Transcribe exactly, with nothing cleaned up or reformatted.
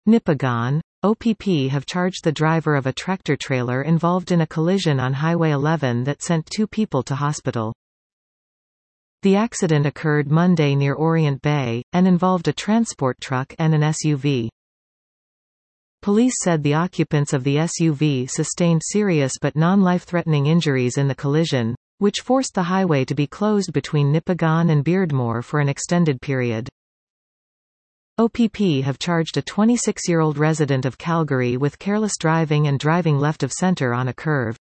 Nipigon, O P P have charged the driver of a tractor-trailer involved in a collision on Highway eleven that sent two people to hospital. The accident occurred Monday near Orient Bay, and involved a transport truck and an S U V. Police said the occupants of the S U V sustained serious but non-life-threatening injuries in the collision, which forced the highway to be closed between Nipigon and Beardmore for an extended period. O P P have charged a twenty-six-year-old resident of Calgary with careless driving and driving left of center on a curve.